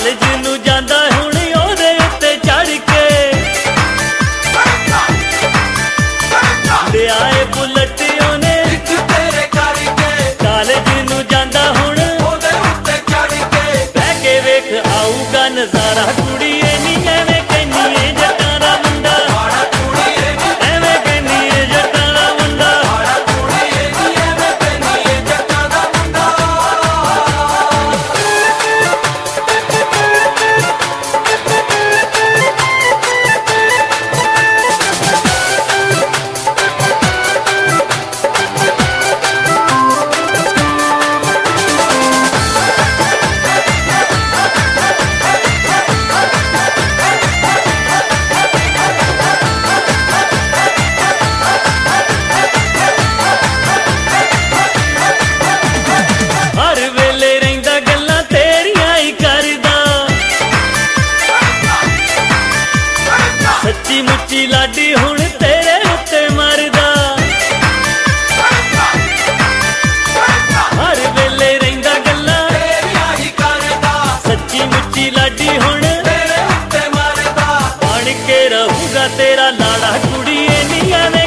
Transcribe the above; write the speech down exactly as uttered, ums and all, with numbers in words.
college ਨੂੰ ਜਾਂਦਾ ਹੁਣ ਉਹਦੇ ਉੱਤੇ ਚੜ ਕੇ ਲਿਆਏ ਬੁਲਟ ਉਹਨੇ ਇੱਕ ਤੇਰੇ ਕਰਕੇ ਕਾਲਜ ਨੂੰ ਜਾਂਦਾ ਹੁਣ ਉਹਦੇ ਉੱਤੇ ਚੜ ਕੇ ਬਹਿ ਕੇ ਵੇਖ ਆਊਗਾ ਨਜ਼ਾਰਾ ਕੁੜੀਏ ਨੀ ਐਵੇਂ ਕਹਿੰਦੀ ਏ ਜੱਟਾਂ ਦਾ ਮੁੰਡਾ ਮਾੜਾ ਕੁੜੀਏ ਨੀ ਐਵੇਂ ਕਹਿੰਦੀ ਏ ਜੱਟਾਂ ਦਾ ਮੁੰਡਾ ਮਾੜਾ ਕੁੜੀਏ ਨੀ ਐਵੇਂ ਕਹਿੰਦੀ ਏ ਜੱਟਾਂ ਦਾ ਮੁੰਡਾ ਹਰ ਵੇਲੇ ਰਹਿੰਦਾ ਗੱਲਾਂ ਤੇਰੀਆਂ ਹੀ ਕਰਦਾ ਸੱਚੀ ਮੁੱਚੀ ਲਾਡੀ ਹੁਣ ਤੇਰੇ ਉੱਤੇ ਮਰਦਾ ਹਰ ਵੇਲੇ ਰਹਿੰਦਾ ਗੱਲਾਂ ਤੇਰੀਆਂ ਹੀ ਕਰਦਾ ਸੱਚੀ ਮੁੱਚੀ ਲਾਡੀ ਹੁਣ ਤੇਰੇ ਉੱਤੇ ਮਰਦਾ ਬਣ ਕੇ ਰਹੂਗਾ ਤੇਰਾ ਲਾੜਾ ਕੁੜੀਏ ਨੀ ਐਵੇਂ